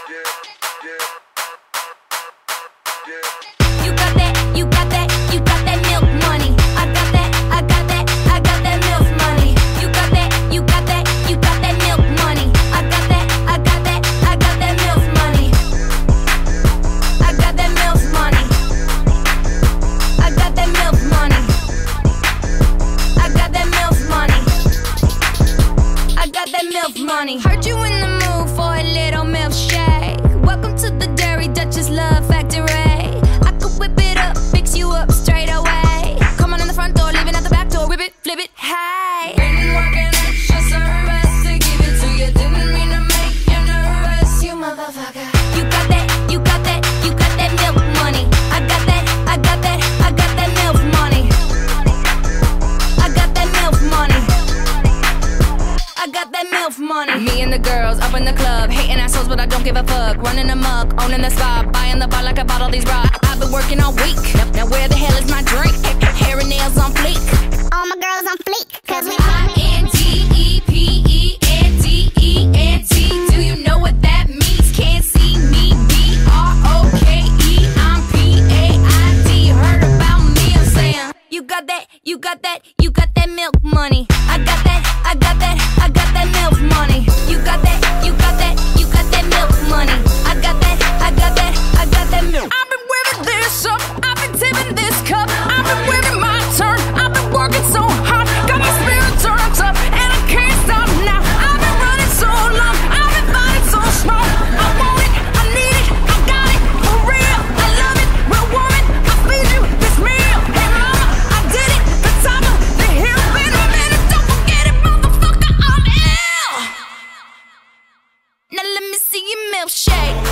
You got that, you got that, you got that milk money. I got that, I got that, I got that milk money. You got that, you got that, you got that milk money. I got that, I got that, I got that milk money. I got that milk money. I got that milk money. I got that milk money. I got that milk money. Heard you in the mood for a little milkshake. Welcome to the Dairy Duchess Love Factory. I could whip it up, fix you up straight away. Come on in the front door, leaving out the back door. Whip it, flip it, hey. Been working extra service to give it to you. Didn't mean to make you nervous, you motherfucker. You got that, you got that, you got that milk money. I got that, I got that, I got that milk money. I got that milk money. I got that milk money. Me and the girls up in the club, hating assholes, but I don't give a fuck. Running amok, owning the spot, buying the bar like I bought all these rocks. I've been working all week. Now where the hell is my drink? Hair and nails on fleek. All my girls on fleek, cause we INTEPENDENT. Do you know what that means? Can't see me. BROKE. I'm PAID. Heard about me? I'm saying you got that, you got that, you got that milk money. I got that, I got that, I got that milk money. You got that, you got that, you got that milk money. I got that, I got that, I got that milk. I've been whipping this up, I've been tipping this cup, I've been whipping my turn, I've been working so hard, got my spirit turned up, and I can't stop now. I've been running so long, I've been fighting so strong. I want it, I need it, I got it, for real. I love it, real woman, I feed you this meal. Hey mama, I did it, the top of the hill. Been a minute, don't forget it, motherfucker, I'm ill. Now let me see your milkshake.